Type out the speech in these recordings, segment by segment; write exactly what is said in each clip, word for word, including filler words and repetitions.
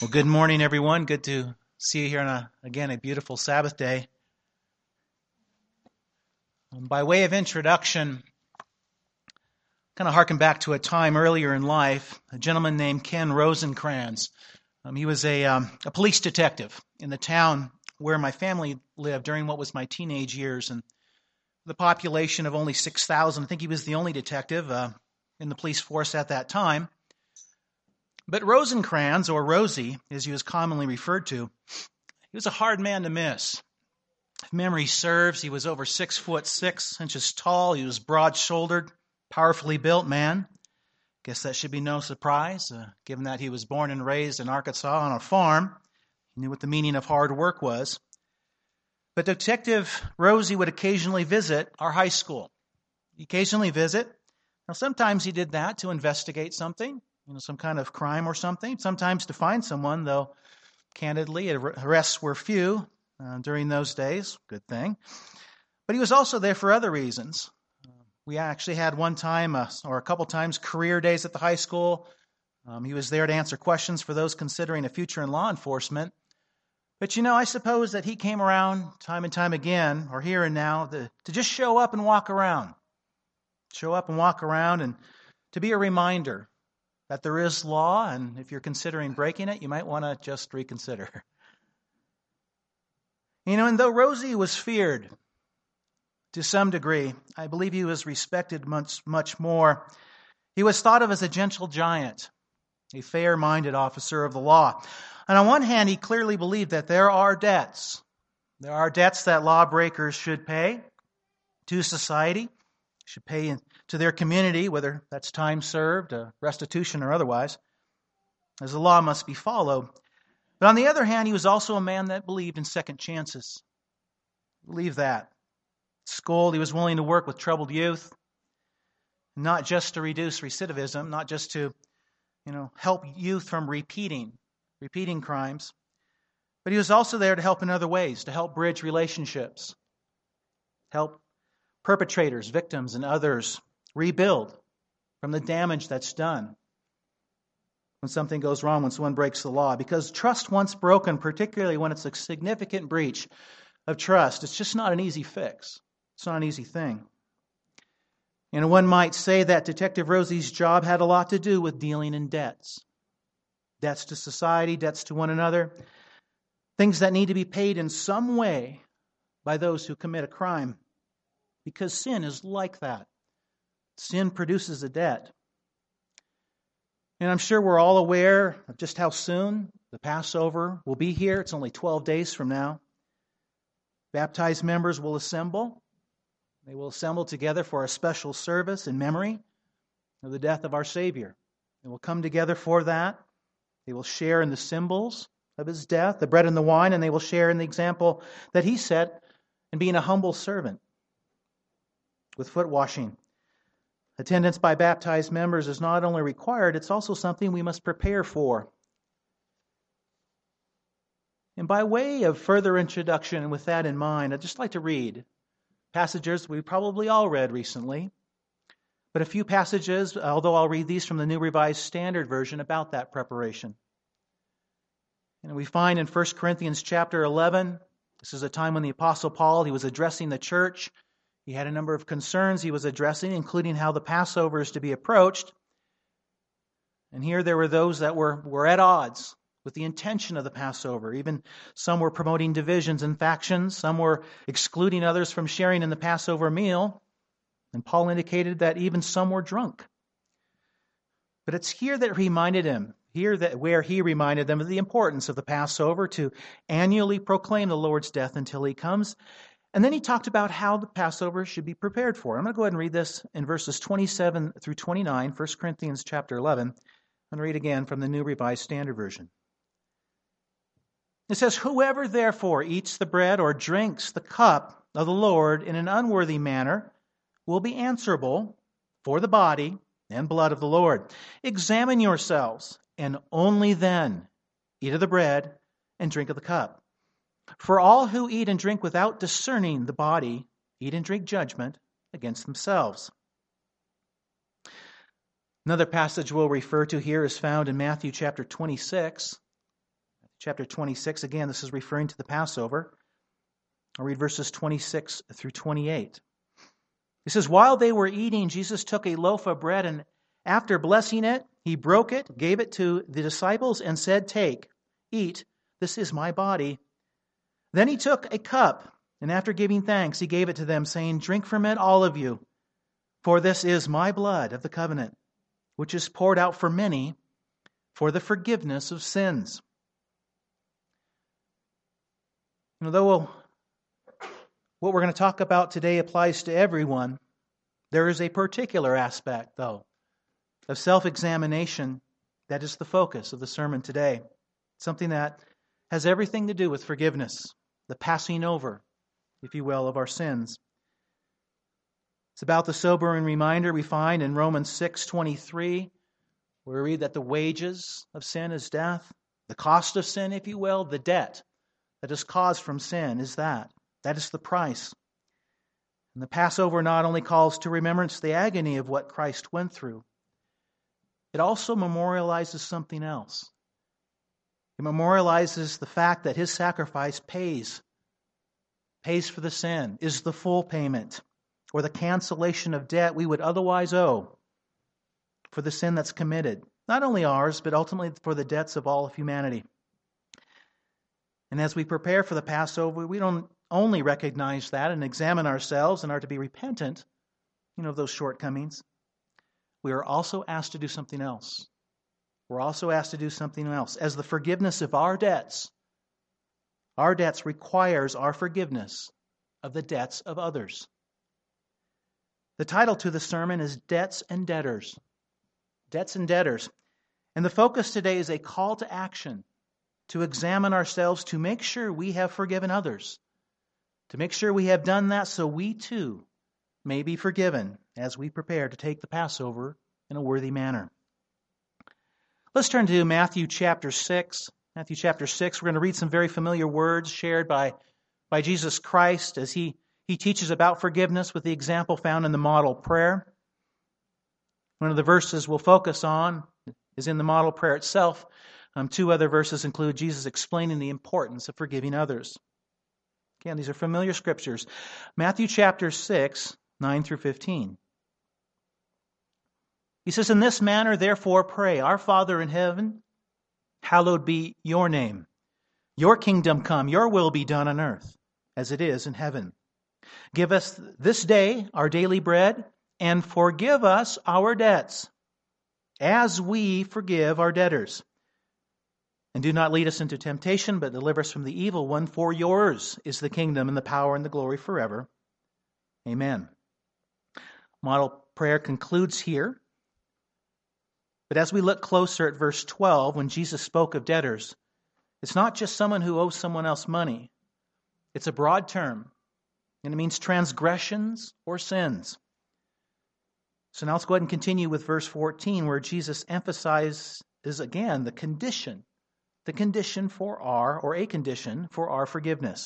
Well, good morning, everyone. Good to see you here on, a, again, a beautiful Sabbath day. Um, by way of introduction, kind of harken back to a time earlier in life, a gentleman named Ken Rosencrans. Um, he was a, um, a police detective in the town where my family lived during what was my teenage years. And the population of only six thousand, I think he was the only detective uh, in the police force at that time. But Rosencrans, or Rosie, as he was commonly referred to, he was a hard man to miss. If memory serves, he was over six foot six inches tall. He was broad-shouldered, powerfully built man. Guess that should be no surprise, uh, given that he was born and raised in Arkansas on a farm. He knew what the meaning of hard work was. But Detective Rosie would occasionally visit our high school. He'd occasionally visit. Now, sometimes he did that to investigate something, you know, some kind of crime or something. Sometimes to find someone, though, candidly, arrests were few uh, during those days. Good thing. But he was also there for other reasons. Uh, we actually had one time, uh, or a couple times, career days at the high school. Um, he was there to answer questions for those considering a future in law enforcement. But, you know, I suppose that he came around time and time again, or here and now, to, to just show up and walk around. Show up and walk around and to be a reminder that there is law, and if you're considering breaking it, you might want to just reconsider. You know, and though Rosie was feared to some degree, I believe he was respected much, much more. He was thought of as a gentle giant, a fair-minded officer of the law. And on one hand, he clearly believed that there are debts. There are debts that lawbreakers should pay to society, should pay to their community, whether that's time served, uh, restitution, or otherwise, as the law must be followed. But on the other hand, he was also a man that believed in second chances. Believe that. At school, he was willing to work with troubled youth, not just to reduce recidivism, not just to, you know, help youth from repeating, repeating crimes, but he was also there to help in other ways, to help bridge relationships, help perpetrators, victims, and others rebuild from the damage that's done when something goes wrong, when someone breaks the law. Because trust once broken, particularly when it's a significant breach of trust, it's just not an easy fix. It's not an easy thing. And one might say that Detective Rosie's job had a lot to do with dealing in debts. Debts to society, debts to one another, things that need to be paid in some way by those who commit a crime. Because sin is like that. Sin produces a debt. And I'm sure we're all aware of just how soon the Passover will be here. It's only twelve days from now. Baptized members will assemble. They will assemble together for a special service in memory of the death of our Savior. They will come together for that. They will share in the symbols of His death, the bread and the wine, and they will share in the example that He set in being a humble servant with foot washing. Attendance by baptized members is not only required, it's also something we must prepare for. And by way of further introduction, and with that in mind, I'd just like to read passages we probably all read recently, but a few passages, although I'll read these from the New Revised Standard Version, about that preparation. And we find in First Corinthians chapter eleven, this is a time when the Apostle Paul, he was addressing the church. He had a number of concerns he was addressing, including how the Passover is to be approached. And here there were those that were, were at odds with the intention of the Passover. Even some were promoting divisions and factions. Some were excluding others from sharing in the Passover meal. And Paul indicated that even some were drunk. But it's here that he reminded him, here that where he reminded them of the importance of the Passover, to annually proclaim the Lord's death until He comes. And then he talked about how the Passover should be prepared for. I'm going to go ahead and read this in verses twenty-seven through twenty-nine, First Corinthians chapter eleven. I'm going to read again from the New Revised Standard Version. It says, "Whoever therefore eats the bread or drinks the cup of the Lord in an unworthy manner will be answerable for the body and blood of the Lord. Examine yourselves, and only then eat of the bread and drink of the cup. For all who eat and drink without discerning the body eat and drink judgment against themselves." Another passage we'll refer to here is found in Matthew chapter twenty-six. chapter twenty-six. Again, this is referring to the Passover. I'll read verses twenty-six through twenty-eight. It says, "While they were eating, Jesus took a loaf of bread, and after blessing it, he broke it, gave it to the disciples, and said, 'Take, eat, this is my body.' Then he took a cup, and after giving thanks, he gave it to them, saying, 'Drink from it, all of you, for this is my blood of the covenant, which is poured out for many for the forgiveness of sins.'" You know, though we'll, what we're going to talk about today applies to everyone, there is a particular aspect, though, of self-examination that is the focus of the sermon today. Something that has everything to do with forgiveness, the passing over, if you will, of our sins. It's about the sobering reminder we find in Romans six twenty-three, where we read that the wages of sin is death. The cost of sin, if you will, the debt that is caused from sin is that. That is the price. And the Passover not only calls to remembrance the agony of what Christ went through, it also memorializes something else. It memorializes the fact that his sacrifice pays, pays for the sin, is the full payment, or the cancellation of debt we would otherwise owe for the sin that's committed. Not only ours, but ultimately for the debts of all of humanity. And as we prepare for the Passover, we don't only recognize that and examine ourselves and are to be repentant, you know, of those shortcomings. We are also asked to do something else. We're also asked to do something else. As the forgiveness of our debts, our debts requires our forgiveness of the debts of others. The title to the sermon is Debts and Debtors. Debts and Debtors. And the focus today is a call to action, to examine ourselves, to make sure we have forgiven others, to make sure we have done that so we too may be forgiven as we prepare to take the Passover in a worthy manner. Let's turn to Matthew chapter six. Matthew chapter six, we're going to read some very familiar words shared by, by Jesus Christ as he, he teaches about forgiveness with the example found in the model prayer. One of the verses we'll focus on is in the model prayer itself. Um, two other verses include Jesus explaining the importance of forgiving others. Again, these are familiar scriptures. Matthew chapter six, nine through fifteen. He says, "In this manner, therefore, pray, Our Father in heaven, hallowed be your name. Your kingdom come, your will be done on earth, as it is in heaven. Give us this day our daily bread, and forgive us our debts, as we forgive our debtors. And do not lead us into temptation, but deliver us from the evil one. For yours is the kingdom and the power and the glory forever. Amen." Model prayer concludes here. But as we look closer at verse twelve, when Jesus spoke of debtors, it's not just someone who owes someone else money. It's a broad term, and it means transgressions or sins. So now let's go ahead and continue with verse fourteen, where Jesus emphasizes again the condition, the condition for our, or a condition for our forgiveness.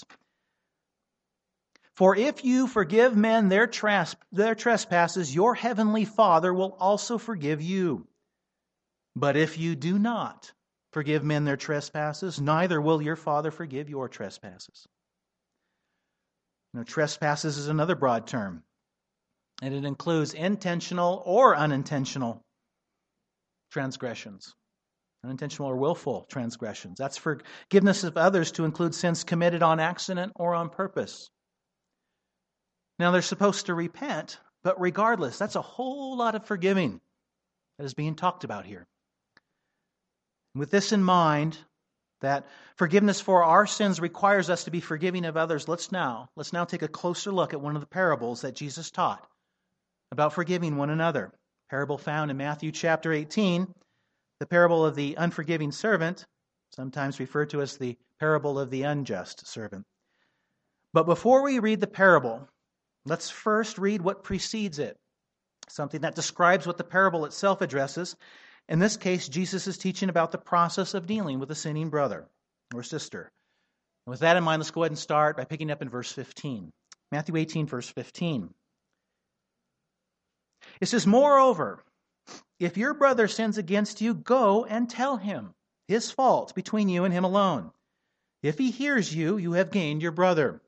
"For if you forgive men their, tras- their trespasses, your heavenly Father will also forgive you. But if you do not forgive men their trespasses, neither will your Father forgive your trespasses." You know, trespasses is another broad term, and it includes intentional or unintentional transgressions. Unintentional or willful transgressions. That's forgiveness of others to include sins committed on accident or on purpose. Now, they're supposed to repent, but regardless, that's a whole lot of forgiving that is being talked about here. With this in mind, that forgiveness for our sins requires us to be forgiving of others, let's now, let's now take a closer look at one of the parables that Jesus taught about forgiving one another. Parable found in Matthew chapter eighteen, the parable of the unforgiving servant, sometimes referred to as the parable of the unjust servant. But before we read the parable, let's first read what precedes it, something that describes what the parable itself addresses. In this case, Jesus is teaching about the process of dealing with a sinning brother or sister. And with that in mind, let's go ahead and start by picking up in verse fifteen. Matthew eighteen, verse fifteen. It says, "Moreover, if your brother sins against you, go and tell him. his fault, between you and him alone. If he hears you, you have gained your brother.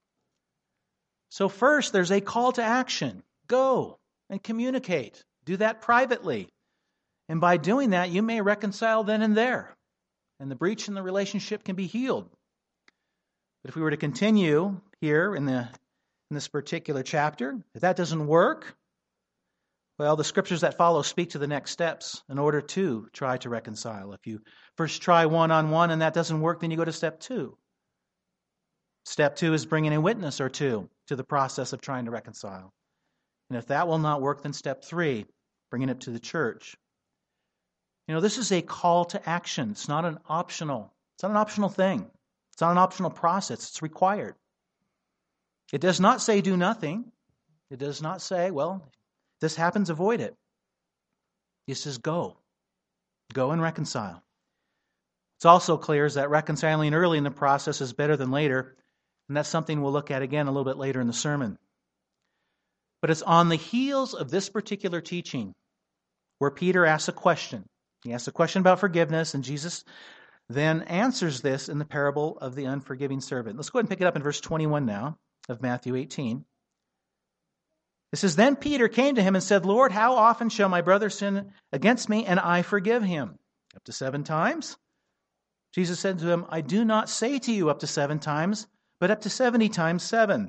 So first, there's a call to action. Go and communicate. Do that privately. And by doing that, you may reconcile then and there. And the breach in the relationship can be healed. But if we were to continue here in the in this particular chapter, if that doesn't work, well, the scriptures that follow speak to the next steps in order to try to reconcile. If you first try one-on-one and that doesn't work, then you go to step two. Step two is bringing a witness or two to the process of trying to reconcile. And if that will not work, then step three, bringing it to the church. You know, this is a call to action. It's not an optional, it's not an optional thing. It's not an optional process. It's required. It does not say do nothing. It does not say, well, if this happens, avoid it. It says go. Go and reconcile. It's also clear is that reconciling early in the process is better than later. And that's something we'll look at again a little bit later in the sermon. But it's on the heels of this particular teaching where Peter asks a question. He asks a question about forgiveness, and Jesus then answers this in the parable of the unforgiving servant. Let's go ahead and pick it up in verse twenty-one now of Matthew eighteen. It says, Then Peter came to him and said, Lord, how often shall my brother sin against me and I forgive him? Up to seven times? Jesus said to him, I do not say to you up to seven times, but up to seventy times seven.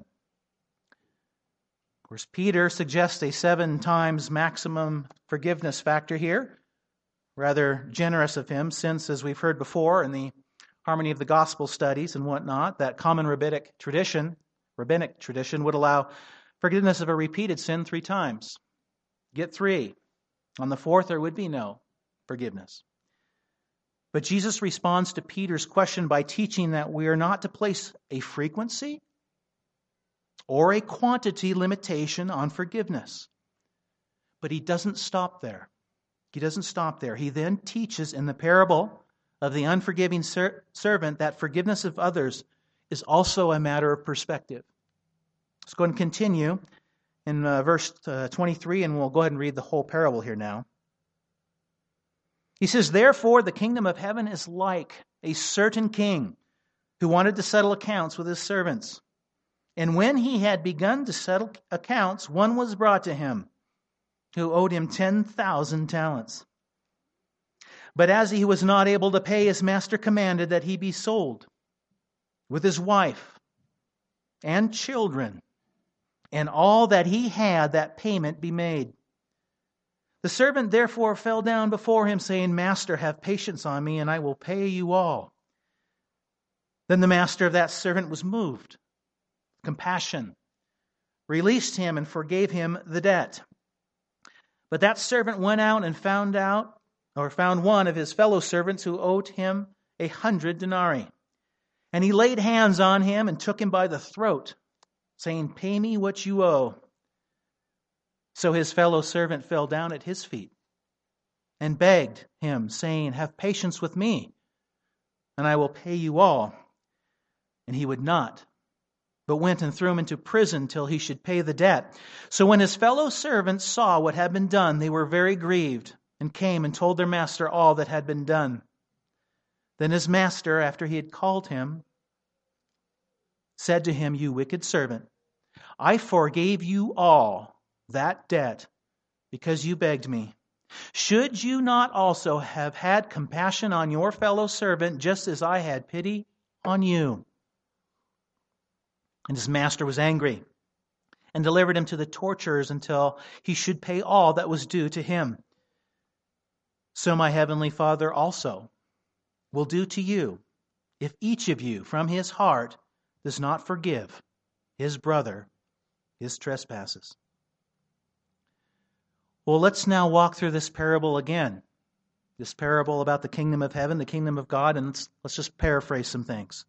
Of course, Peter suggests a seven times maximum forgiveness factor here. Rather generous of him, since, as we've heard before in the harmony of the gospel studies and whatnot, that common rabbinic tradition, rabbinic tradition would allow forgiveness of a repeated sin three times. Get three. On the fourth, there would be no forgiveness. But Jesus responds to Peter's question by teaching that we are not to place a frequency or a quantity limitation on forgiveness. But he doesn't stop there. He doesn't stop there. He then teaches in the parable of the unforgiving ser- servant that forgiveness of others is also a matter of perspective. Let's go ahead and continue in uh, verse uh, twenty-three, and we'll go ahead and read the whole parable here now. He says, Therefore the kingdom of heaven is like a certain king who wanted to settle accounts with his servants. And when he had begun to settle accounts, one was brought to him who owed him ten thousand talents. But as he was not able to pay, his master commanded that he be sold with his wife and children, and all that he had, that payment be made. The servant therefore fell down before him, saying, Master, have patience on me, and I will pay you all. Then the master of that servant was moved, compassion, released him, and forgave him the debt. But that servant went out and found out, or found one of his fellow servants who owed him a hundred denarii. And he laid hands on him and took him by the throat, saying, Pay me what you owe. So his fellow servant fell down at his feet and begged him, saying, Have patience with me, and I will pay you all. And he would not, but went and threw him into prison till he should pay the debt. So when his fellow servants saw what had been done, they were very grieved, and came and told their master all that had been done. Then his master, after he had called him, said to him, You wicked servant, I forgave you all that debt because you begged me. Should you not also have had compassion on your fellow servant, just as I had pity on you? And his master was angry and delivered him to the torturers until he should pay all that was due to him. So my heavenly Father also will do to you if each of you from his heart does not forgive his brother his trespasses. Well, let's now walk through this parable again. This parable about the kingdom of heaven, the kingdom of God, and let's, let's just paraphrase some things.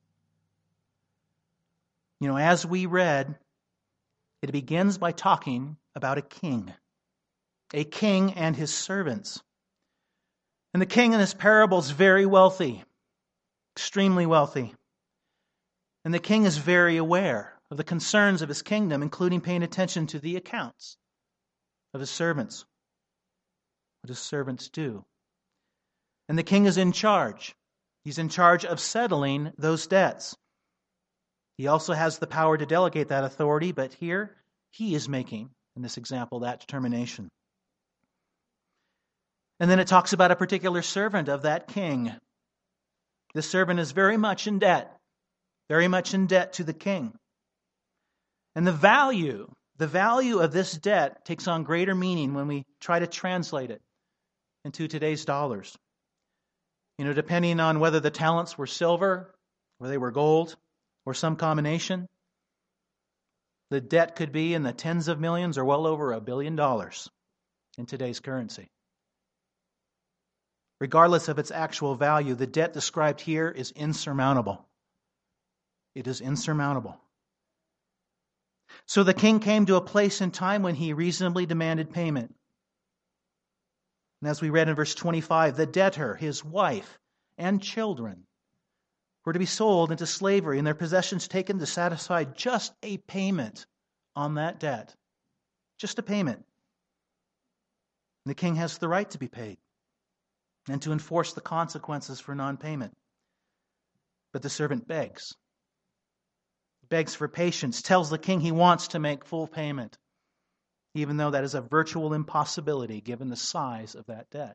You know, as we read, it begins by talking about a king. A king and his servants. And the king in this parable is very wealthy. Extremely wealthy. And the king is very aware of the concerns of his kingdom, including paying attention to the accounts of his servants. What his servants do. And the king is in charge. He's in charge of settling those debts. He also has the power to delegate that authority, but here he is making, in this example, that determination. And then it talks about a particular servant of that king. This servant is very much in debt, very much in debt to the king. And the value, the value of this debt takes on greater meaning when we try to translate it into today's dollars. You know, depending on whether the talents were silver or they were gold or some combination, the debt could be in the tens of millions or well over a billion dollars in today's currency. Regardless of its actual value, the debt described here is insurmountable. It is insurmountable. So the king came to a place in time when he reasonably demanded payment. And as we read in verse twenty-five, the debtor, his wife, and children were to be sold into slavery and their possessions taken to satisfy just a payment on that debt. Just a payment. And the king has the right to be paid and to enforce the consequences for non-payment. But the servant begs. Begs for patience, tells the king he wants to make full payment, even though that is a virtual impossibility given the size of that debt.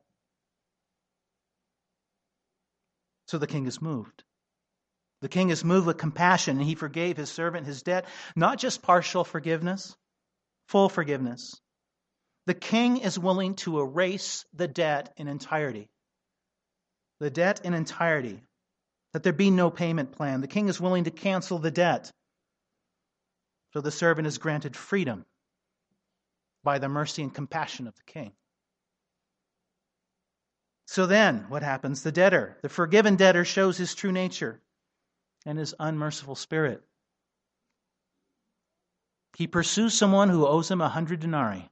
So the king is moved. The king is moved with compassion, and he forgave his servant his debt, not just partial forgiveness, full forgiveness. The king is willing to erase the debt in entirety. The debt in entirety, that there be no payment plan. The king is willing to cancel the debt. So the servant is granted freedom by the mercy and compassion of the king. So then, what happens? The debtor, the forgiven debtor, shows his true nature and his unmerciful spirit. He pursues someone who owes him a hundred denarii.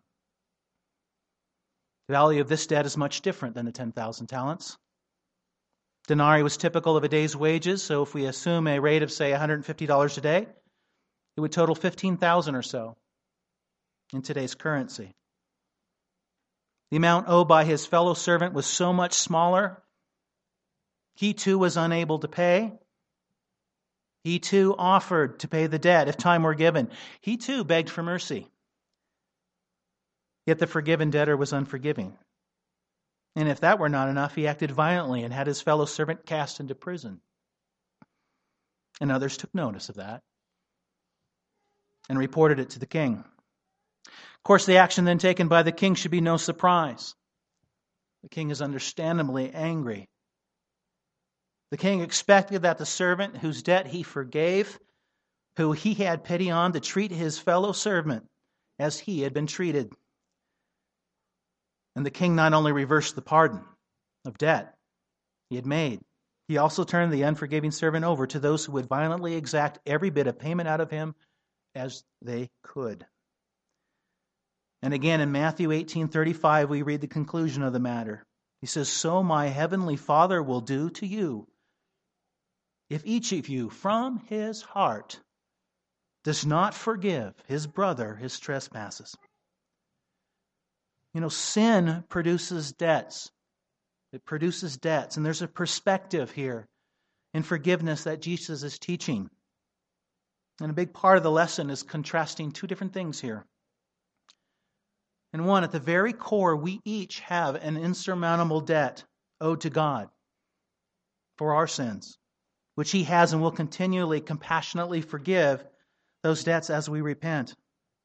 The value of this debt is much different than the ten thousand talents. Denarii was typical of a day's wages, so if we assume a rate of, say, one hundred fifty dollars a day, it would total fifteen thousand dollars or so in today's currency. The amount owed by his fellow servant was so much smaller, he too was unable to pay. He too offered to pay the debt if time were given. He too begged for mercy. Yet the forgiven debtor was unforgiving. And if that were not enough, he acted violently and had his fellow servant cast into prison. And others took notice of that and reported it to the king. Of course, the action then taken by the king should be no surprise. The king is understandably angry. The king expected that the servant whose debt he forgave, who he had pity on, to treat his fellow servant as he had been treated. And the king not only reversed the pardon of debt he had made, he also turned the unforgiving servant over to those who would violently exact every bit of payment out of him as they could. And again, in Matthew eighteen thirty-five, we read the conclusion of the matter. He says, "So my heavenly Father will do to you, if each of you from his heart does not forgive his brother his trespasses." You know, sin produces debts. It produces debts. And there's a perspective here in forgiveness that Jesus is teaching. And a big part of the lesson is contrasting two different things here. And one, at the very core, we each have an insurmountable debt owed to God for our sins, which He has and will continually, compassionately forgive those debts as we repent.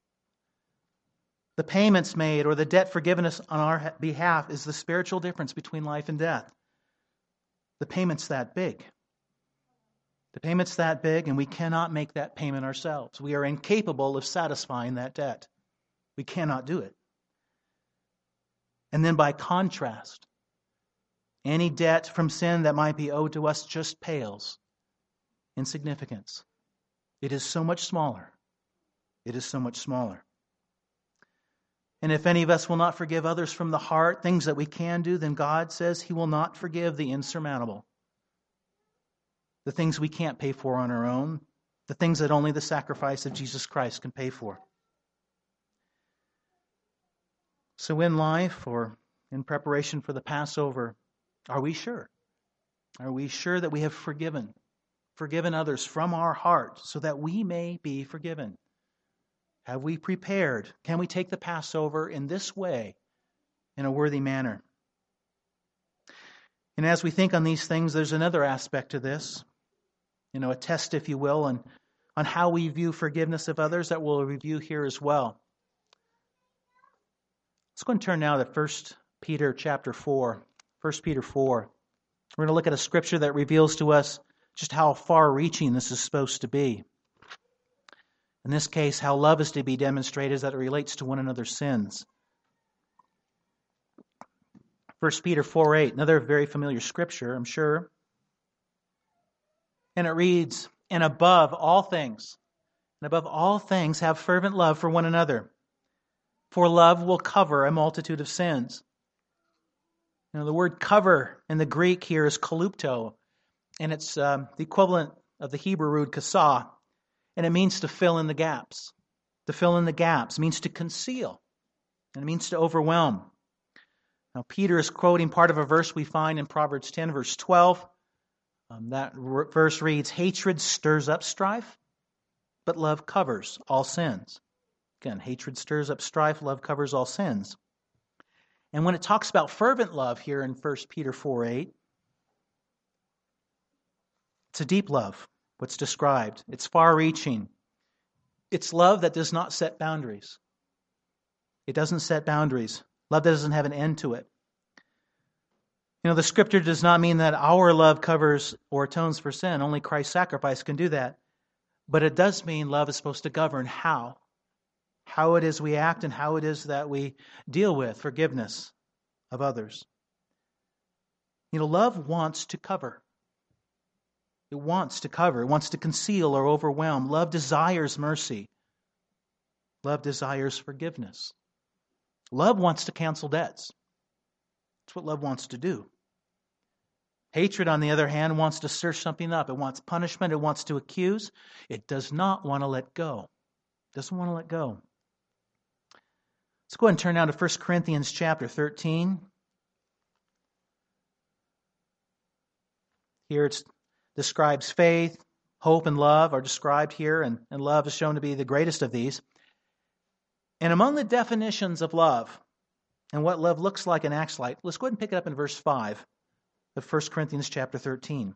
The payments made or the debt forgiveness on our behalf is the spiritual difference between life and death. The payment's that big. The payment's that big, and we cannot make that payment ourselves. We are incapable of satisfying that debt. We cannot do it. And then by contrast, any debt from sin that might be owed to us just pales in significance. It is so much smaller. It is so much smaller. And if any of us will not forgive others from the heart, things that we can do, then God says He will not forgive the insurmountable. The things we can't pay for on our own, the things that only the sacrifice of Jesus Christ can pay for. So in life, or in preparation for the Passover, Are we sure? Are we sure that we have forgiven, forgiven others from our heart so that we may be forgiven? Have we prepared? Can we take the Passover in this way, in a worthy manner? And as we think on these things, there's another aspect to this, you know, a test, if you will, and on how we view forgiveness of others that we'll review here as well. Let's go and turn now to First Peter chapter four. First Peter four. We're going to look at a scripture that reveals to us just how far-reaching this is supposed to be. In this case, how love is to be demonstrated as that it relates to one another's sins. First Peter four eight, another very familiar scripture, I'm sure. And it reads, "And above all things, and above all things have fervent love for one another, for love will cover a multitude of sins." You know, the word cover in the Greek here is kalupto, and it's um, the equivalent of the Hebrew root kasah, and it means to fill in the gaps. To fill in the gaps means to conceal, and it means to overwhelm. Now, Peter is quoting part of a verse we find in Proverbs ten, verse twelve. Um, that r- verse reads, "Hatred stirs up strife, but love covers all sins." Again, hatred stirs up strife, love covers all sins. And when it talks about fervent love here in First Peter four eight, it's a deep love, what's described. It's far-reaching. It's love that does not set boundaries. It doesn't set boundaries. Love that doesn't have an end to it. You know, the scripture does not mean that our love covers or atones for sin. Only Christ's sacrifice can do that. But it does mean love is supposed to govern how. How it is we act and how it is that we deal with forgiveness of others. You know, love wants to cover. It wants to cover. It wants to conceal or overwhelm. Love desires mercy. Love desires forgiveness. Love wants to cancel debts. That's what love wants to do. Hatred, on the other hand, wants to stir something up. It wants punishment. It wants to accuse. It does not want to let go. It doesn't want to let go. Let's go ahead and turn now to First Corinthians chapter thirteen. Here it describes faith, hope, and love are described here, and, and love is shown to be the greatest of these. And among the definitions of love and what love looks like and acts like, let's go ahead and pick it up in verse five of First Corinthians chapter thirteen.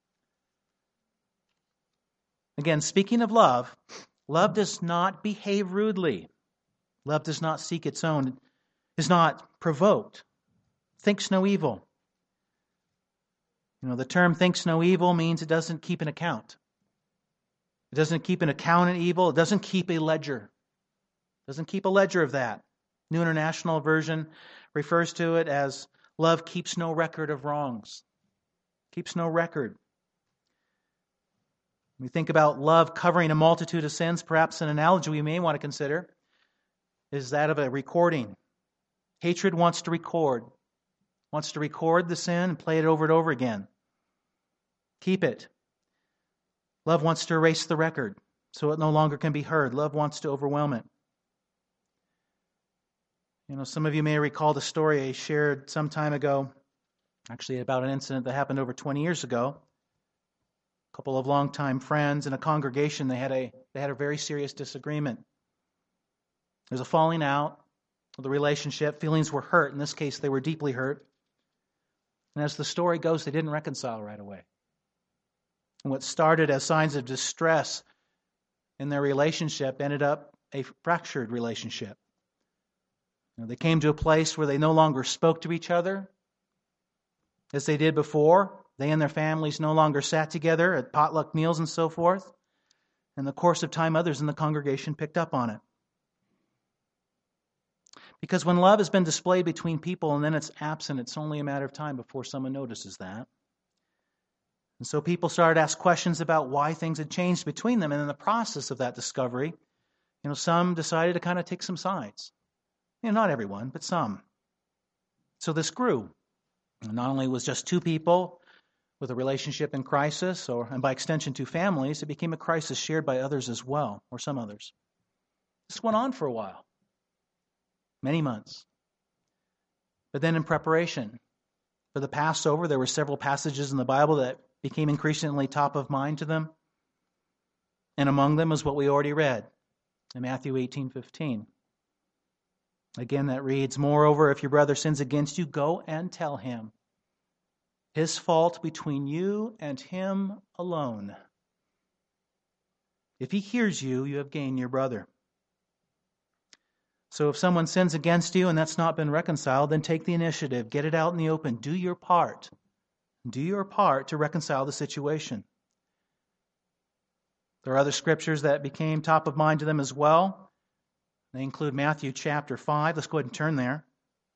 Again, speaking of love, love does not behave rudely. Love does not seek its own, is not provoked, thinks no evil. You know, the term thinks no evil means it doesn't keep an account. It doesn't keep an account of evil. It doesn't keep a ledger. It doesn't keep a ledger of that. New International Version refers to it as love keeps no record of wrongs. Keeps no record. When we think about love covering a multitude of sins, perhaps an analogy we may want to consider is that of a recording. Hatred wants to record. Wants to record the sin and play it over and over again. Keep it. Love wants to erase the record so it no longer can be heard. Love wants to overwhelm it. You know, some of you may recall the story I shared some time ago, actually about an incident that happened over twenty years ago. A couple of longtime friends in a congregation, they had a they had a very serious disagreement. There was a falling out of the relationship. Feelings were hurt. In this case, they were deeply hurt. And as the story goes, they didn't reconcile right away. And what started as signs of distress in their relationship ended up a fractured relationship. You know, they came to a place where they no longer spoke to each other as they did before. They and their families no longer sat together at potluck meals and so forth. In the course of time, others in the congregation picked up on it. Because when love has been displayed between people and then it's absent, it's only a matter of time before someone notices that. And so people started to ask questions about why things had changed between them. And in the process of that discovery, you know, some decided to kind of take some sides. You know, not everyone, but some. So this grew. And not only was just two people with a relationship in crisis, or and by extension two families, it became a crisis shared by others as well, or some others. This went on for a while. Many months. But then in preparation For the Passover, there were several passages in the Bible that became increasingly top of mind to them. And among them is what we already read in Matthew eighteen fifteen. Again, that reads, "Moreover, if your brother sins against you, go and tell him his fault between you and him alone. If he hears you, you have gained your brother." So if someone sins against you and that's not been reconciled, then take the initiative. Get it out in the open. Do your part. Do your part to reconcile the situation. There are other scriptures that became top of mind to them as well. They include Matthew chapter five. Let's go ahead and turn there.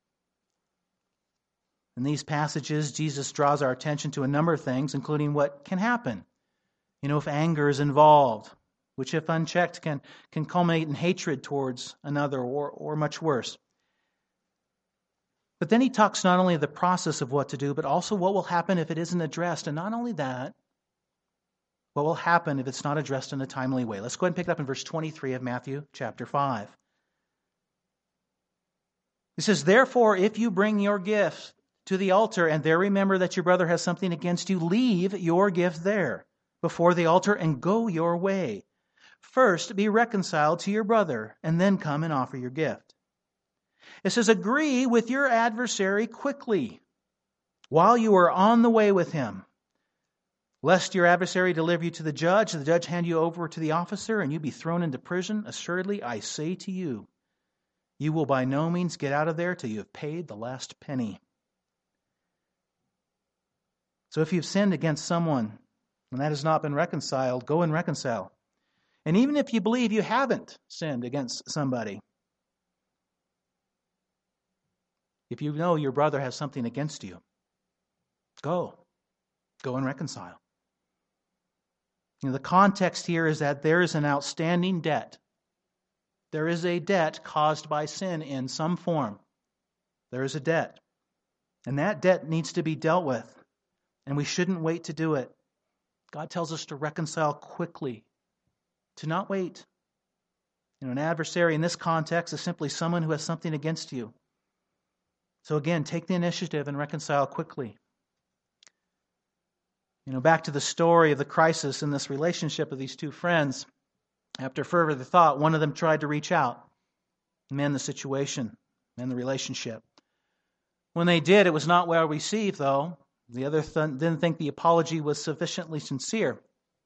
In these passages, Jesus draws our attention to a number of things, including what can happen. You know, if anger is involved, which if unchecked can, can culminate in hatred towards another or, or much worse. But then he talks not only of the process of what to do, but also what will happen if it isn't addressed. And not only that, what will happen if it's not addressed in a timely way. Let's go ahead and pick it up in verse twenty-three of Matthew chapter five. He says, "Therefore, if you bring your gift to the altar and there remember that your brother has something against you, leave your gift there before the altar and go your way. First, be reconciled to your brother, and then come and offer your gift." It says, "Agree with your adversary quickly while you are on the way with him, lest your adversary deliver you to the judge, the judge hand you over to the officer, and you be thrown into prison. Assuredly, I say to you, you will by no means get out of there till you have paid the last penny." So if you've sinned against someone and that has not been reconciled, go and reconcile. And even if you believe you haven't sinned against somebody, if you know your brother has something against you, go. Go and reconcile. You know, the context here is that there is an outstanding debt. There is a debt caused by sin in some form. There is a debt. And that debt needs to be dealt with. And we shouldn't wait to do it. God tells us to reconcile quickly, to not wait. You know, an adversary in this context is simply someone who has something against you. So again, take the initiative and reconcile quickly. You know, back to the story of the crisis in this relationship of these two friends. After further thought, one of them tried to reach out and mend the situation and the relationship. When they did, it was not well received, though. The other th- didn't think the apology was sufficiently sincere.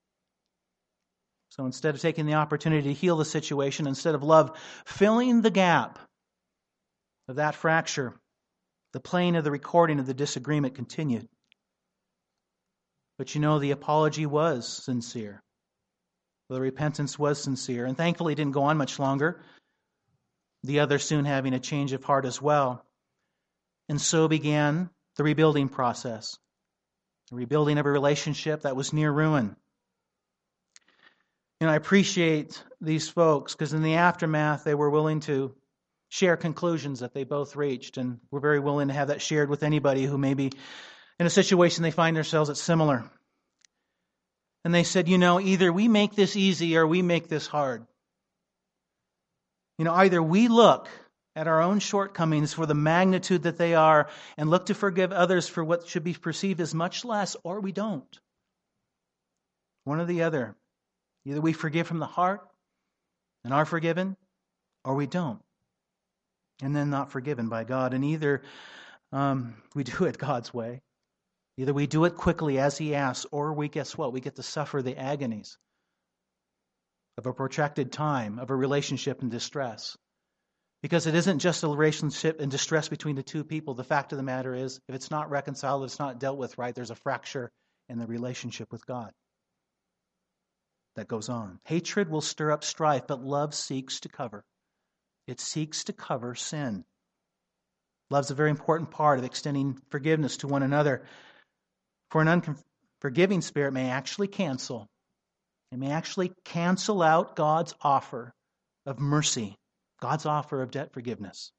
So instead of taking the opportunity to heal the situation, instead of love filling the gap of that fracture, the playing of the recording of the disagreement continued. But you know, the apology was sincere. The repentance was sincere, and thankfully it didn't go on much longer. The other soon having a change of heart as well. And so began the rebuilding process. The rebuilding of a relationship that was near ruin. You know, I appreciate these folks because in the aftermath they were willing to share conclusions that they both reached, and we're very willing to have that shared with anybody who may be in a situation they find themselves at similar. And they said, you know, either we make this easy or we make this hard. You know, either we look at our own shortcomings for the magnitude that they are and look to forgive others for what should be perceived as much less, or we don't. One or the other. Either we forgive from the heart and are forgiven, or we don't. And then not forgiven by God. And either um, we do it God's way. Either we do it quickly as He asks, or we, guess what? We get to suffer the agonies of a protracted time, of a relationship in distress. Because it isn't just a relationship in distress between the two people. The fact of the matter is, if it's not reconciled, if it's not dealt with right, there's a fracture in the relationship with God that goes on. Hatred will stir up strife, but love seeks to cover. It seeks to cover sin. Love's a very important part of extending forgiveness to one another. For an unforgiving spirit may actually cancel. It may actually cancel out God's offer of mercy, God's offer of debt forgiveness.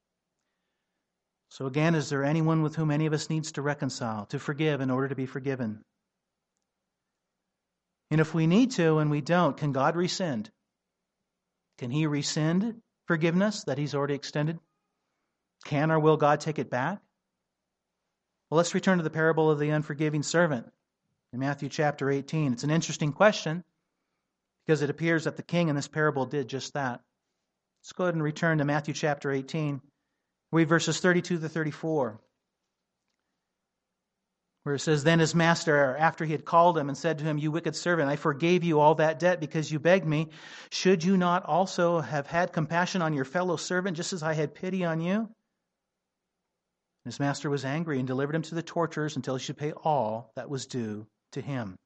So again, is there anyone with whom any of us needs to reconcile, to forgive in order to be forgiven? And if we need to and we don't, can God rescind? Can He rescind forgiveness that He's already extended? Can or will God take it back? Well, let's return to the parable of the unforgiving servant in Matthew chapter eighteen. It's an interesting question because it appears that the king in this parable did just that. Let's go ahead and return to Matthew chapter eighteen. Read verses thirty-two to thirty-four. Where it says, Then his master, after he had called him and said to him, You wicked servant, I forgave you all that debt because you begged me. Should you not also have had compassion on your fellow servant, just as I had pity on you? His master was angry and delivered him to the torturers until he should pay all that was due to him.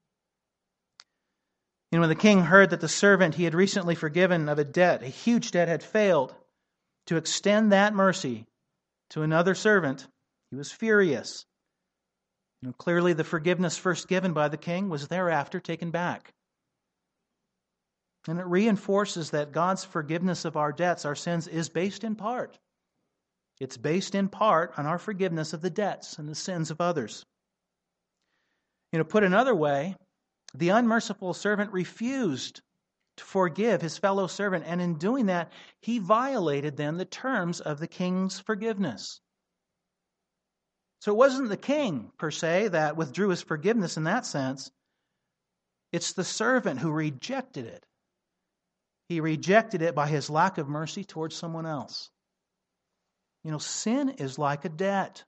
And when the king heard that the servant he had recently forgiven of a debt, a huge debt, had failed to extend that mercy to another servant, he was furious. You know, clearly, the forgiveness first given by the king was thereafter taken back. And it reinforces that God's forgiveness of our debts, our sins, is based in part. It's based in part on our forgiveness of the debts and the sins of others. You know, put another way, the unmerciful servant refused to forgive his fellow servant, and in doing that, he violated then the terms of the king's forgiveness. So it wasn't the king, per se, that withdrew his forgiveness in that sense. It's the servant who rejected it. He rejected it by his lack of mercy towards someone else. You know, sin is like a debt.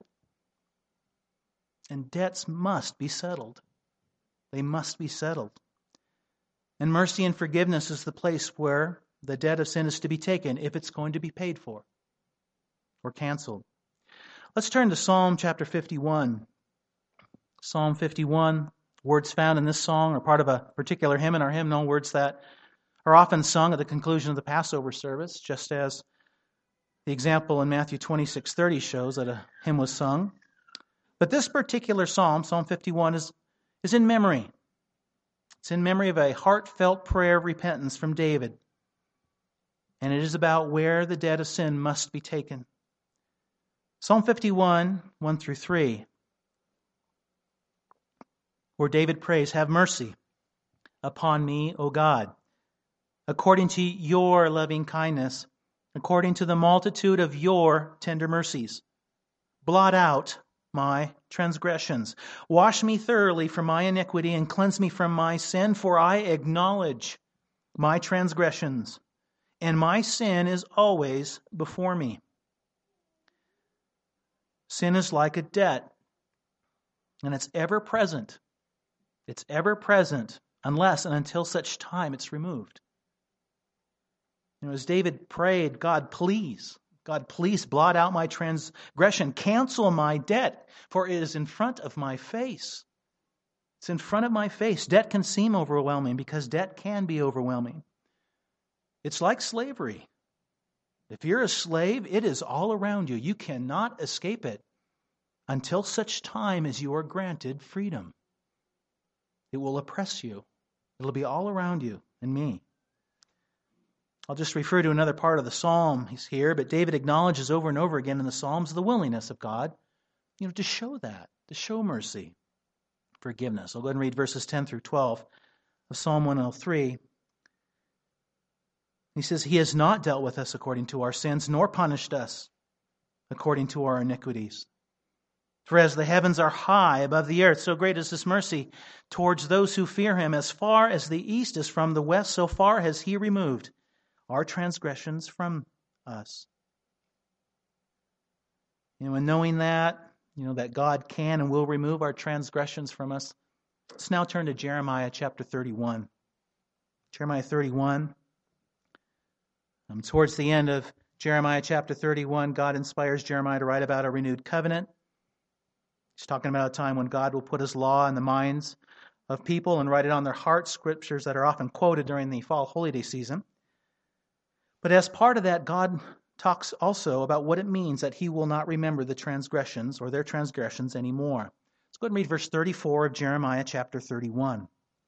And debts must be settled. They must be settled. And mercy and forgiveness is the place where the debt of sin is to be taken if it's going to be paid for or canceled. Let's turn to Psalm chapter fifty-one. Psalm fifty-one, words found in this song are part of a particular hymn in our hymnal, words that are often sung at the conclusion of the Passover service, just as the example in Matthew twenty-six thirty shows that a hymn was sung. But this particular psalm, Psalm fifty-one, is, is in memory. It's in memory of a heartfelt prayer of repentance from David. And it is about where the debt of sin must be taken. Psalm fifty-one, one through three, where David prays, Have mercy upon me, O God, according to your loving kindness, according to the multitude of your tender mercies. Blot out my transgressions. Wash me thoroughly from my iniquity and cleanse me from my sin, for I acknowledge my transgressions, and my sin is always before me. Sin is like a debt, and it's ever present. It's ever present unless and until such time it's removed. You know, as David prayed, God, please, God, please blot out my transgression, cancel my debt, for it is in front of my face. It's in front of my face. Debt can seem overwhelming because debt can be overwhelming. It's like slavery. If you're a slave, it is all around you. You cannot escape it until such time as you are granted freedom. It will oppress you. It'll be all around you and me. I'll just refer to another part of the psalm here, but David acknowledges over and over again in the Psalms the willingness of God, you know, to show that, to show mercy, forgiveness. I'll go ahead and read verses ten through twelve of Psalm one oh three. He says, He has not dealt with us according to our sins, nor punished us according to our iniquities. For as the heavens are high above the earth, so great is His mercy towards those who fear Him. As far as the east is from the west, so far has He removed our transgressions from us. You know, and knowing that, you know, that God can and will remove our transgressions from us, let's now turn to Jeremiah chapter thirty-one. Jeremiah thirty-one. Um, towards the end of Jeremiah chapter thirty-one, God inspires Jeremiah to write about a renewed covenant. He's talking about a time when God will put His law in the minds of people and write it on their hearts, scriptures that are often quoted during the fall holiday season. But as part of that, God talks also about what it means that He will not remember the transgressions or their transgressions anymore. Let's go ahead and read verse thirty-four of Jeremiah chapter thirty-one.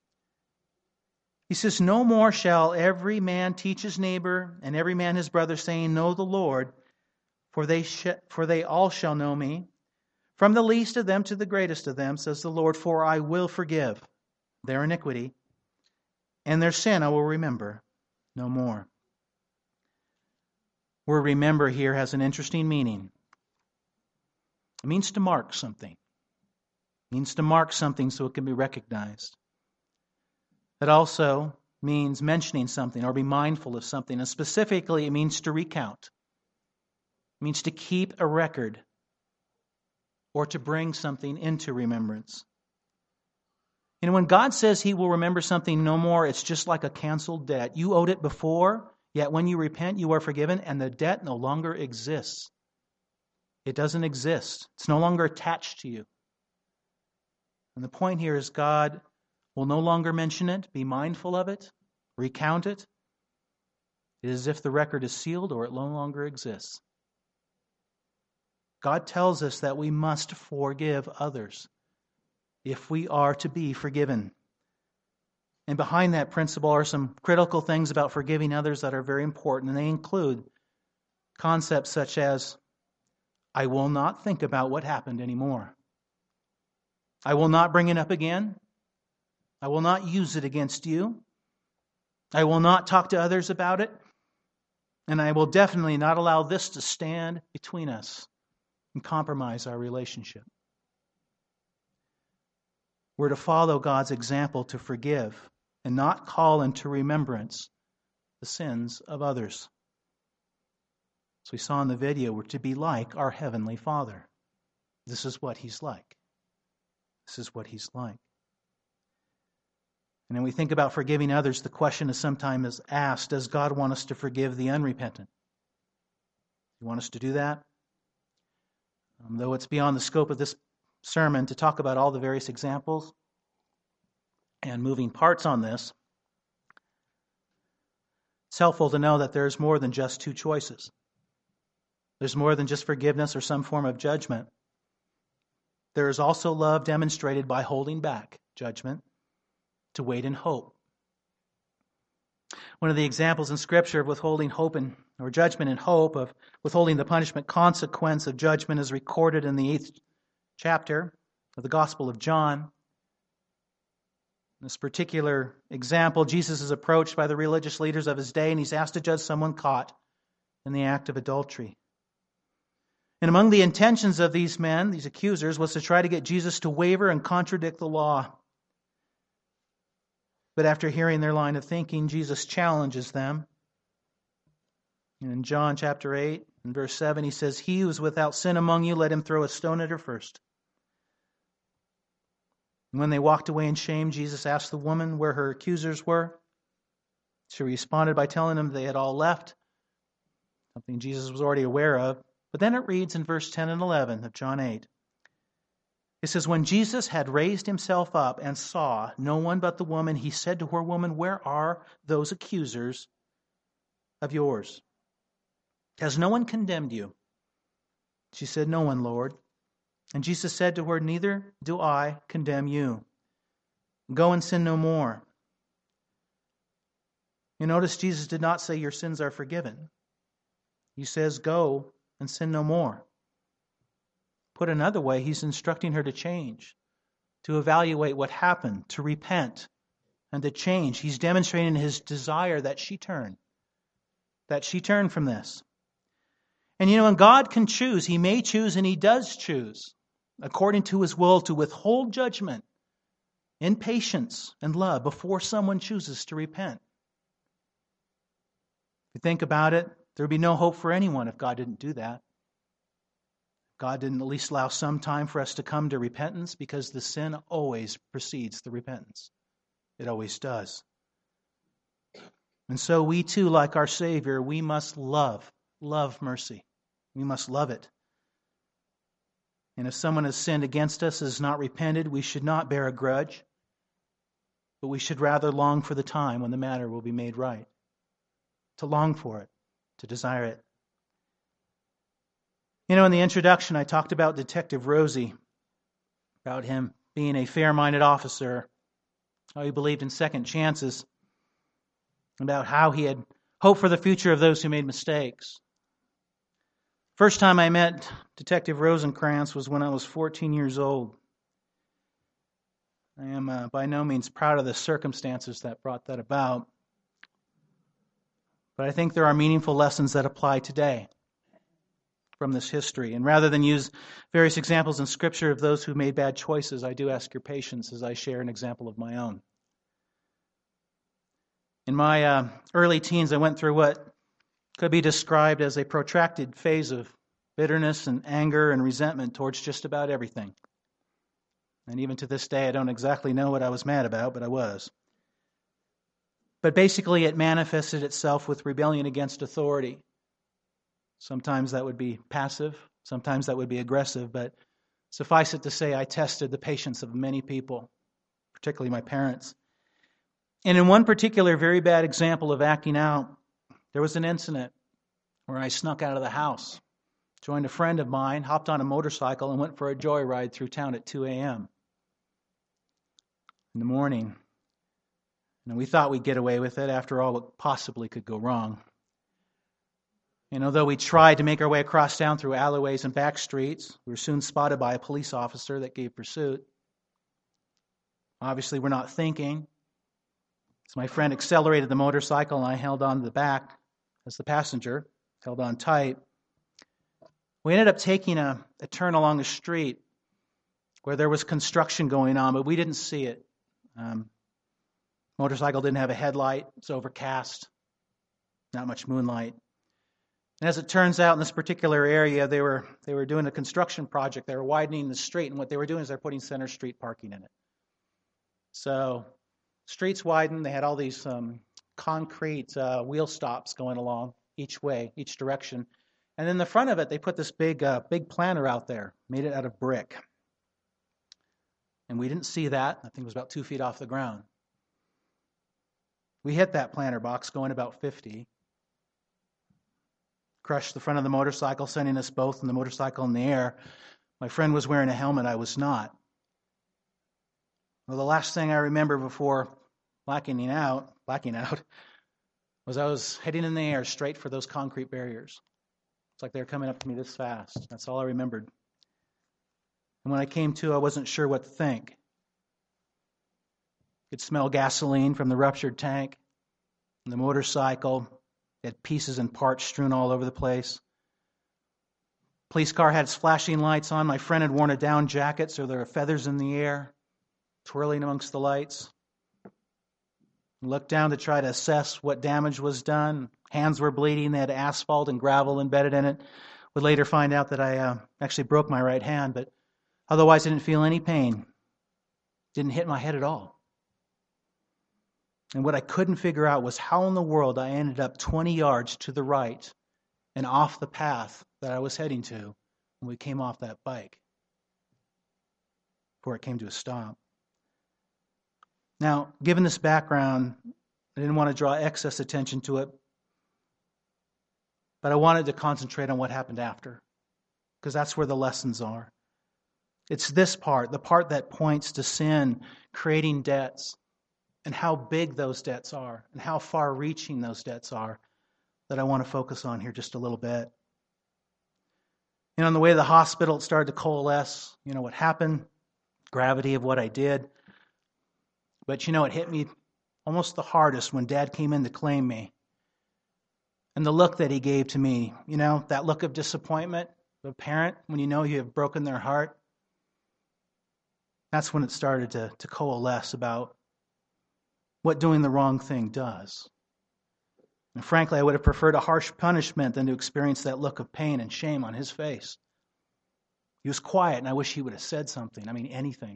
He says, No more shall every man teach his neighbor and every man his brother, saying, Know the Lord, for they sh- for they all shall know me. From the least of them to the greatest of them, says the Lord, for I will forgive their iniquity, and their sin I will remember no more. Word remember here has an interesting meaning. It means to mark something. It means to mark something so it can be recognized. It also means mentioning something or be mindful of something. And specifically, it means to recount. It means to keep a record or to bring something into remembrance. You know, when God says He will remember something no more, it's just like a canceled debt. You owed it before, yet when you repent, you are forgiven, and the debt no longer exists. It doesn't exist. It's no longer attached to you. And the point here is God will no longer mention it, be mindful of it, recount it. It is as if the record is sealed or it no longer exists. God tells us that we must forgive others if we are to be forgiven. And behind that principle are some critical things about forgiving others that are very important, and they include concepts such as, I will not think about what happened anymore. I will not bring it up again. I will not use it against you. I will not talk to others about it. And I will definitely not allow this to stand between us and compromise our relationship. We're to follow God's example to forgive and not call into remembrance the sins of others. As we saw in the video, we're to be like our Heavenly Father. This is what He's like. This is what He's like. And when we think about forgiving others, the question is sometimes asked, does God want us to forgive the unrepentant? Do you want us to do that? Um, though it's beyond the scope of this sermon to talk about all the various examples and moving parts on this, it's helpful to know that there's more than just two choices. There's more than just forgiveness or some form of judgment. There is also love demonstrated by holding back judgment to wait in hope. One of the examples in Scripture of withholding hope and or judgment and hope, of withholding the punishment consequence of judgment, is recorded in the eighth chapter of the Gospel of John. In this particular example, Jesus is approached by the religious leaders of his day, and he's asked to judge someone caught in the act of adultery. And among the intentions of these men, these accusers, was to try to get Jesus to waver and contradict the law. But after hearing their line of thinking, Jesus challenges them. And in John chapter eight, in verse seven, he says, "He who is without sin among you, let him throw a stone at her first." And when they walked away in shame, Jesus asked the woman where her accusers were. She responded by telling them they had all left, something Jesus was already aware of. But then it reads in verse ten and eleven of John eight. It says, "When Jesus had raised himself up and saw no one but the woman, he said to her, 'Woman, where are those accusers of yours? Has no one condemned you?' She said, 'No one, Lord.' And Jesus said to her, 'Neither do I condemn you. Go and sin no more.'" You notice Jesus did not say your sins are forgiven. He says, "Go and sin no more." Put another way, he's instructing her to change, to evaluate what happened, to repent, and to change. He's demonstrating his desire that she turn, that she turn from this. And you know, when God can choose, he may choose, and he does choose, according to his will, to withhold judgment in patience and love before someone chooses to repent. If you think about it, there would be no hope for anyone if God didn't do that. God didn't at least allow some time for us to come to repentance, because the sin always precedes the repentance. It always does. And so we too, like our Savior, we must love, love mercy. We must love it. And if someone has sinned against us, has not repented, we should not bear a grudge, but we should rather long for the time when the matter will be made right. To long for it, to desire it. You know, in the introduction, I talked about Detective Rosie, about him being a fair-minded officer, how he believed in second chances, about how he had hope for the future of those who made mistakes. First time I met Detective Rosencrantz was when I was fourteen years old. I am uh, by no means proud of the circumstances that brought that about, but I think there are meaningful lessons that apply today. from this history. And rather than use various examples in Scripture of those who made bad choices, I do ask your patience as I share an example of my own. In my uh, early teens, I went through what could be described as a protracted phase of bitterness and anger and resentment towards just about everything. And even to this day, I don't exactly know what I was mad about, but I was. But basically, it manifested itself with rebellion against authority. Sometimes that would be passive, sometimes that would be aggressive, but suffice it to say, I tested the patience of many people, particularly my parents. And in one particular very bad example of acting out, there was an incident where I snuck out of the house, joined a friend of mine, hopped on a motorcycle, and went for a joyride through town at two a.m. in the morning. And we thought we'd get away with it. After all, what possibly could go wrong? And although we tried to make our way across town through alleyways and back streets, we were soon spotted by a police officer that gave pursuit. Obviously, we're not thinking. So my friend accelerated the motorcycle, and I held on to the back as the passenger, held on tight. We ended up taking a, a turn along a street where there was construction going on, but we didn't see it. Um, motorcycle didn't have a headlight. It's overcast. Not much moonlight. And as it turns out, in this particular area, they were they were doing a construction project. They were widening the street, and what they were doing is they're putting center street parking in it. So streets widened. They had all these um, concrete uh, wheel stops going along each way, each direction. And in the front of it, they put this big, uh, big planter out there, made it out of brick. And we didn't see that. I think it was about two feet off the ground. We hit that planter box going about fifty. Crushed the front of the motorcycle, sending us both and the motorcycle in the air. My friend was wearing a helmet. I was not. Well, the last thing I remember before blacking out, blacking out was I was heading in the air straight for those concrete barriers. It's like they were coming up to me this fast. That's all I remembered. And when I came to, I wasn't sure what to think. I could smell gasoline from the ruptured tank, and the motorcycle had pieces and parts strewn all over the place. Police car had its flashing lights on. My friend had worn a down jacket, so there were feathers in the air, twirling amongst the lights. I looked down to try to assess what damage was done. Hands were bleeding. They had asphalt and gravel embedded in it. Would later find out that I uh, actually broke my right hand, but otherwise I didn't feel any pain. Didn't hit my head at all. And what I couldn't figure out was how in the world I ended up twenty yards to the right and off the path that I was heading to when we came off that bike before it came to a stop. Now, given this background, I didn't want to draw excess attention to it, but I wanted to concentrate on what happened after, because that's where the lessons are. It's this part, the part that points to sin creating debts, and how big those debts are, and how far-reaching those debts are, that I want to focus on here just a little bit. And on the way to the hospital, it started to coalesce. You know what happened, gravity of what I did. But you know, it hit me almost the hardest when Dad came in to claim me. And the look that he gave to me, you know, that look of disappointment of a parent when you know you have broken their heart. That's when it started to, to coalesce about what doing the wrong thing does. And frankly, I would have preferred a harsh punishment than to experience that look of pain and shame on his face. He was quiet, and I wish he would have said something. I mean, anything.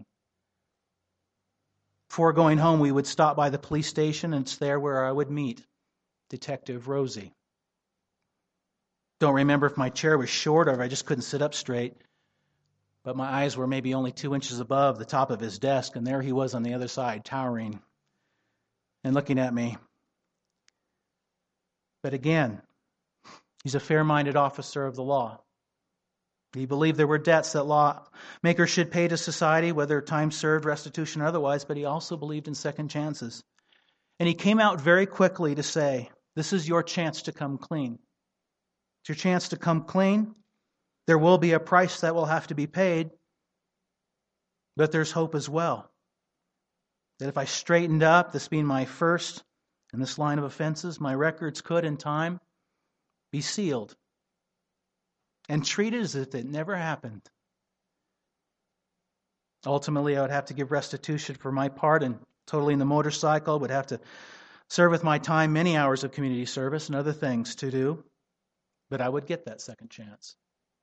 Before going home, we would stop by the police station, and it's there where I would meet Detective Rosie. Don't remember if my chair was short or if I just couldn't sit up straight, but my eyes were maybe only two inches above the top of his desk, and there he was on the other side, towering and looking at me. But again, he's a fair-minded officer of the law. He believed there were debts that lawmakers should pay to society, whether time served, restitution, or otherwise, but he also believed in second chances. And he came out very quickly to say, this is your chance to come clean. It's your chance to come clean. There will be a price that will have to be paid, but there's hope as well. That if I straightened up, this being my first in this line of offenses, my records could in time be sealed. and treat it as if it never happened. Ultimately, I would have to give restitution for my part in totaling the motorcycle, would have to serve with my time many hours of community service and other things to do, but I would get that second chance.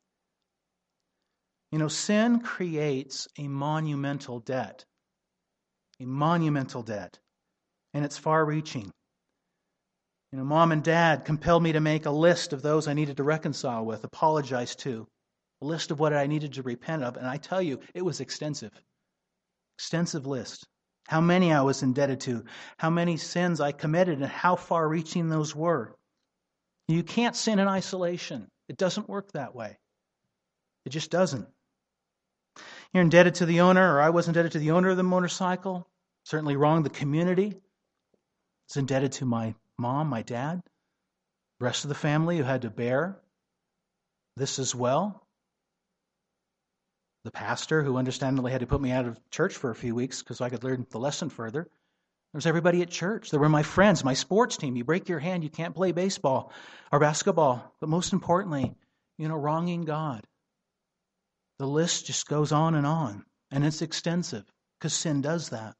You know, sin creates a monumental debt, a monumental debt, and it's far-reaching. You know, Mom and Dad compelled me to make a list of those I needed to reconcile with, apologize to, a list of what I needed to repent of, and I tell you, it was extensive. Extensive list. How many I was indebted to, how many sins I committed, and how far-reaching those were. You can't sin in isolation. It doesn't work that way. It just doesn't. You're indebted to the owner, or I was indebted to the owner of the motorcycle. Certainly wrong. The community is indebted to my mom, my dad, the rest of the family who had to bear this as well. The pastor who understandably had to put me out of church for a few weeks because I could learn the lesson further. There was everybody at church. There were my friends, my sports team. You break your hand, you can't play baseball or basketball. But most importantly, you know, wronging God. The list just goes on and on. And it's extensive because sin does that.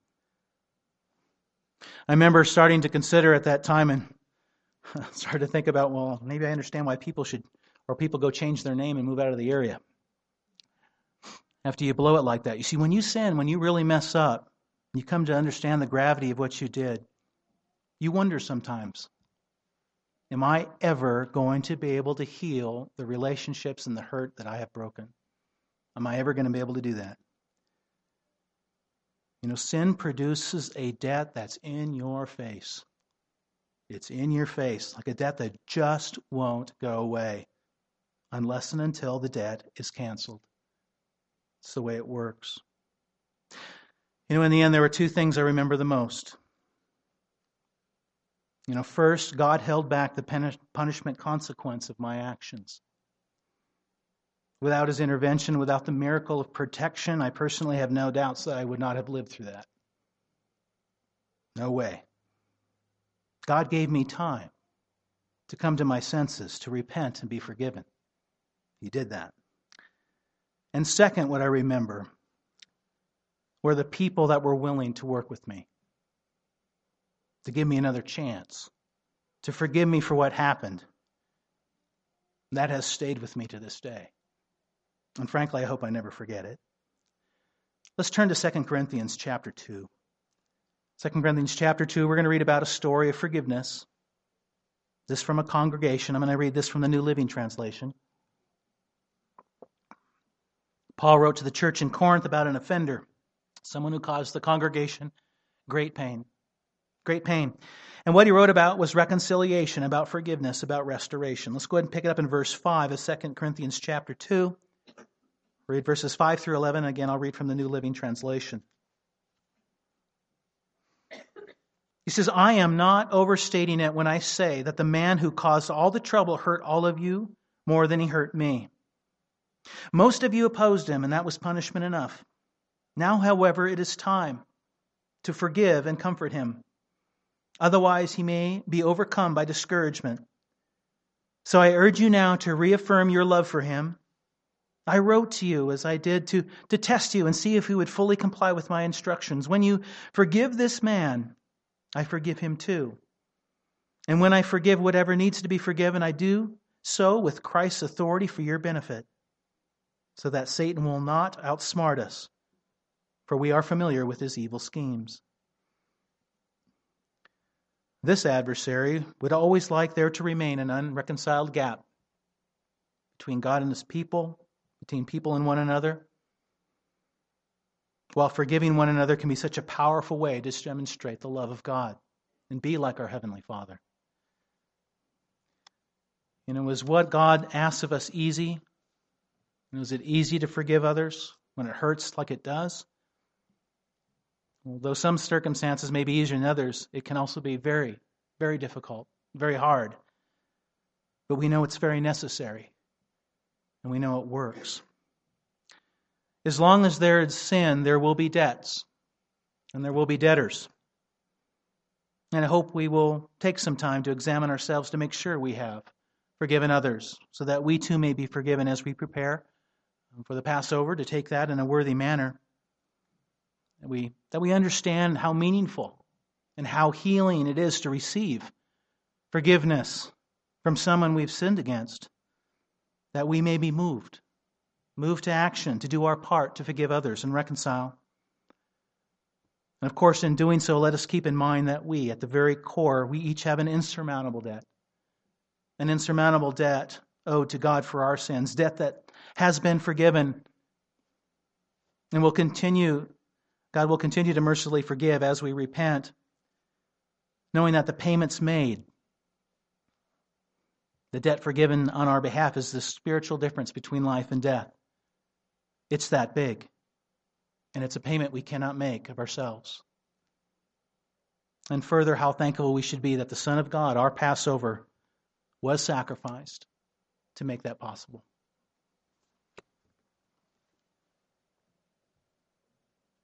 I remember starting to consider at that time and started to think about, well, maybe I understand why people should, or people go change their name and move out of the area after you blow it like that. You see, when you sin, when you really mess up, you come to understand the gravity of what you did, you wonder sometimes, am I ever going to be able to heal the relationships and the hurt that I have broken? Am I ever going to be able to do that? You know, sin produces a debt that's in your face. It's in your face, like a debt that just won't go away unless and until the debt is canceled. It's the way it works. You know, in the end, there were two things I remember the most. You know, first, God held back the punishment consequence of my actions. Without His intervention, without the miracle of protection, I personally have no doubts that I would not have lived through that. No way. God gave me time to come to my senses, to repent and be forgiven. He did that. And second, what I remember were the people that were willing to work with me, to give me another chance, to forgive me for what happened. That has stayed with me to this day. And frankly, I hope I never forget it. Let's turn to Second Corinthians chapter two. Second Corinthians chapter two, we're going to read about a story of forgiveness. This from a congregation. I'm going to read this from the New Living Translation. Paul wrote to the church in Corinth about an offender, someone who caused the congregation great pain. Great pain. And what he wrote about was reconciliation, about forgiveness, about restoration. Let's go ahead and pick it up in verse five of Second Corinthians chapter two. Read verses five through eleven. Again, I'll read from the New Living Translation. He says, I am not overstating it when I say that the man who caused all the trouble hurt all of you more than he hurt me. Most of you opposed him, and that was punishment enough. Now, however, it is time to forgive and comfort him. Otherwise, he may be overcome by discouragement. So I urge you now to reaffirm your love for him. I wrote to you as I did to, to test you and see if you would fully comply with my instructions. When you forgive this man, I forgive him too. And when I forgive whatever needs to be forgiven, I do so with Christ's authority for your benefit, so that Satan will not outsmart us, for we are familiar with his evil schemes. This adversary would always like there to remain an unreconciled gap between God and his people, between people and one another, while forgiving one another can be such a powerful way to demonstrate the love of God and be like our Heavenly Father. You know, is what God asks of us easy? And is it easy to forgive others when it hurts like it does? Although some circumstances may be easier than others, it can also be very, very difficult, very hard. But we know it's very necessary, and we know it works. As long as there is sin, there will be debts, and there will be debtors. And I hope we will take some time to examine ourselves to make sure we have forgiven others, so that we too may be forgiven as we prepare for the Passover, to take that in a worthy manner. That we, that we understand how meaningful and how healing it is to receive forgiveness from someone we've sinned against, that we may be moved, moved to action, to do our part to forgive others and reconcile. And of course, in doing so, let us keep in mind that we, at the very core, we each have an insurmountable debt. An insurmountable debt owed to God for our sins, debt that has been forgiven and will continue, God will continue to mercifully forgive as we repent, knowing that the payment's made. The debt forgiven on our behalf is the spiritual difference between life and death. It's that big. And it's a payment we cannot make of ourselves. And further, how thankful we should be that the Son of God, our Passover, was sacrificed to make that possible.